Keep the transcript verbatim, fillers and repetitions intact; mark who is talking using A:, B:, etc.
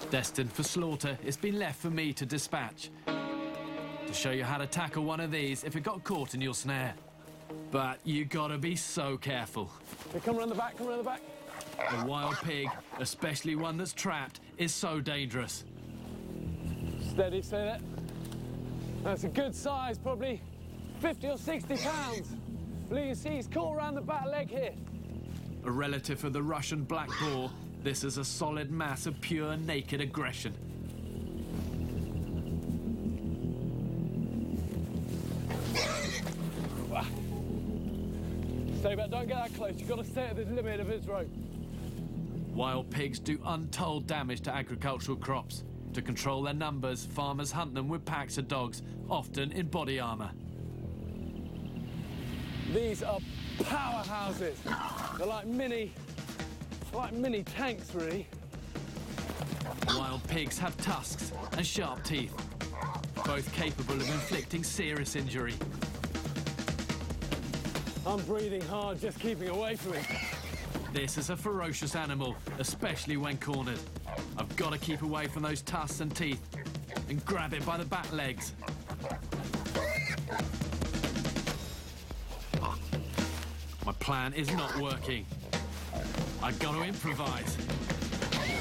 A: Destined for slaughter, it's been left for me to dispatch, to show you how to tackle one of these if it got caught in your snare. But you gotta be so careful.
B: Okay, come around the back, come around the back.
A: A wild pig, especially one that's trapped, is so dangerous.
B: Steady, say that. That's a good size, probably fifty or sixty pounds. But you see, he's caught around the back leg here.
A: A relative of the Russian black boar, this is a solid mass of pure naked aggression.
B: Stay back, don't get that close. You've got to stay at the limit of his rope.
A: Wild pigs do untold damage to agricultural crops. To control their numbers, farmers hunt them with packs of dogs, often in body armour.
B: These are powerhouses. They're like mini, like mini tanks, really.
A: Wild pigs have tusks and sharp teeth, both capable of inflicting serious injury.
B: I'm breathing hard, just keeping away from it.
A: This is a ferocious animal, especially when cornered. I've got to keep away from those tusks and teeth and grab it by the back legs. My plan is not working. I've got to improvise.